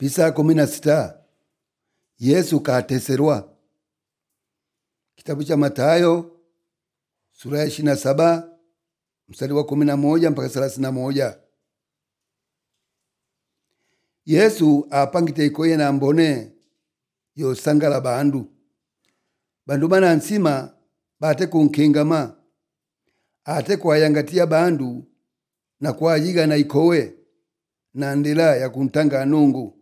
Pisa 16 Yesu kateserwa. Kitabu cha Mathayo sura ya 27 mstari wa 11 mpaka 31. Yesu apangite ikoye na mbone yosangala bandu bana nsima bate kunkingama ate kwayangatia bandu na kwayiga na ikowe na ndila ya kuntanga Nungu.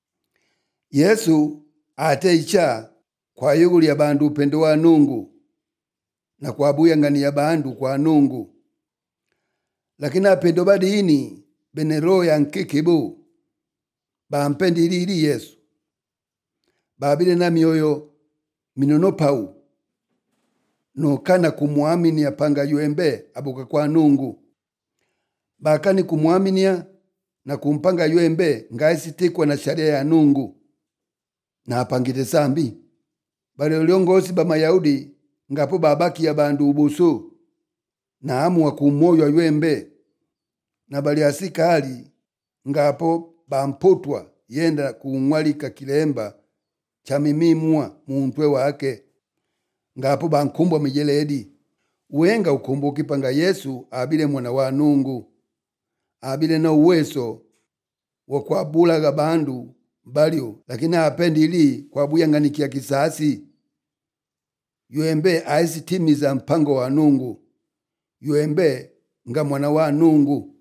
Yesu ate icha kwa yuguli ya bandu upendo wa Nungu na kwabuyangania bandu kwa Nungu. Lakini apendo badini bene roho ya nkikibu bampendilili Yesu babile na mioyo minonopau nokana kumwaminia panga yuembe abuka kwa Nungu. Bakani kumwaminia na kumpanga yuembe ngaisitikwa na sharia ya Nungu na apangite sambi. Bale uliongozi ba Mayahudi ngapo babaki ya bandu ubusu na amu wa kumoyo yuembe na bali asikali ngapo bamputwa yenda kuungwalika kilemba cha mimimwa muntwe wake ngapo bankumbwa mijeledi. Uwenga ukumbuki panga Yesu abile mwana wa Nungu abile na uweso wa kuabulaga bandu balio, lakini apendili kwabuyanganikia kisasi. Yuembe aisitimiza mpango wa Nungu. Yuembe nga mwana wa Nungu.